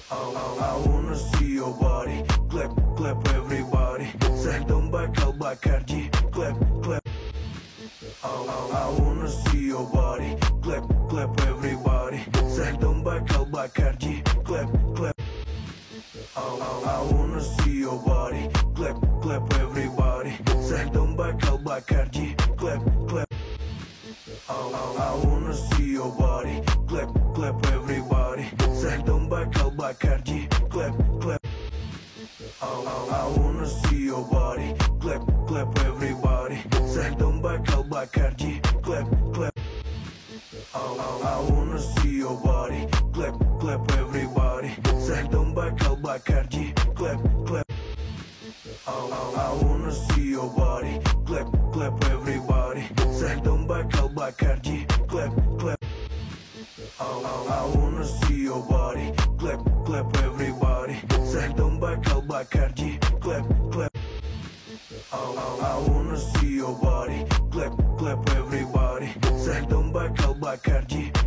I wanna see your body, clap, clap everybody. Sertão bacal bacardi, clap, clap. I wanna see your body, clap, clap everybody. Sertão bacal bacardi, clap, clap. I wanna see your body, clap, clap everybody. Sertão bacal bacardi, clap, clap. I wanna see your body, clap, clap everybody. Sertão bacal bacardi, clap, clap. I wanna see your body, clap, clap everybody. Sertão bacal bacardi, clap, clap. I wanna see your body, clap, clap everybody. Sertão bacal bacardi, clap, clap. I wanna see your body, clap, clap everybody. Sertão bacal bacardi, clap, clap. I wanna see your body, clap, clap everybody. Sertão bacal bacardi, clap, clap. I wanna see your body, clap, clap everybody. Sertão bacal bacardi,